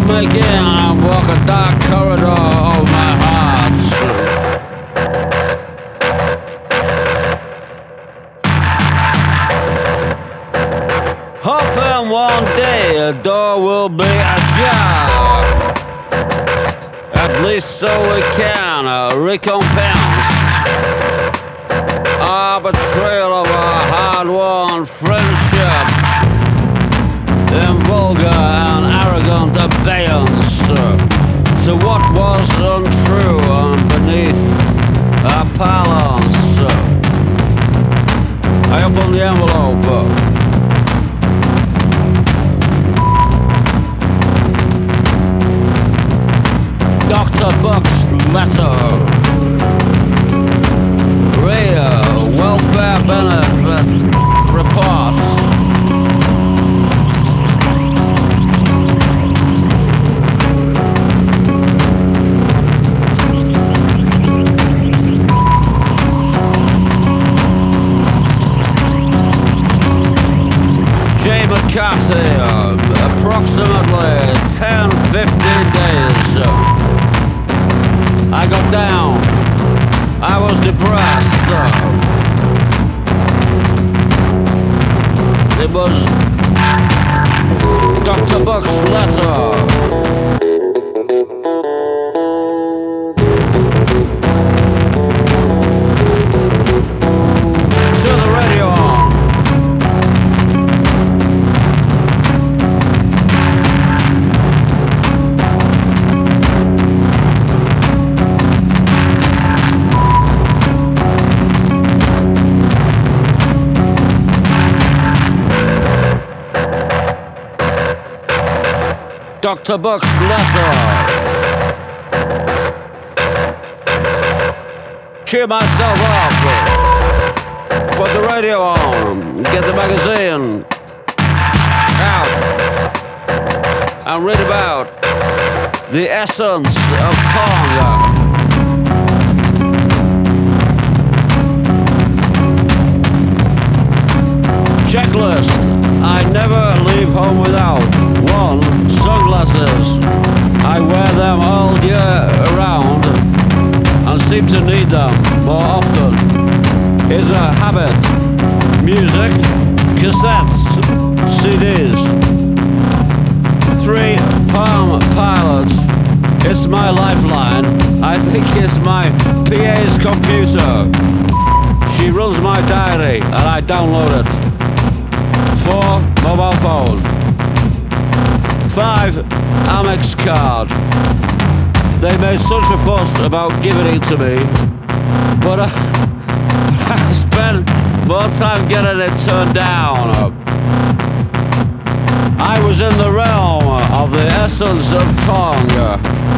making and walk a dark corridor of my heart. Hoping one day a door will be ajar. At least so we can recompense our betrayal of our hard-won friendship in vulgar and arrogant abeyance to what was untrue and beneath our parlance. I opened the envelope. Dr. Buck's letter. Real welfare benefit reports. J. McCarthy, approximately 10-15 days. I got down. I was depressed. It was Dr. Buck's letter. Turn the radio on. Dr. Buck's letter. Cheer myself up. Put the radio on. Get the magazine out and read about the essence of Tonga. Checklist. I never leave home without 1. Sunglasses. I wear them all year round and seem to need them more often. It's a habit. Music, cassettes, CDs. 3. Palm Pilots. It's my lifeline. I think it's my PA's computer. She runs my diary and I download it. 4. Mobile phone. 5. Amex card. They made such a fuss about giving it to me, but I spent more time getting it turned down. I was in the realm of the essence of Tonga.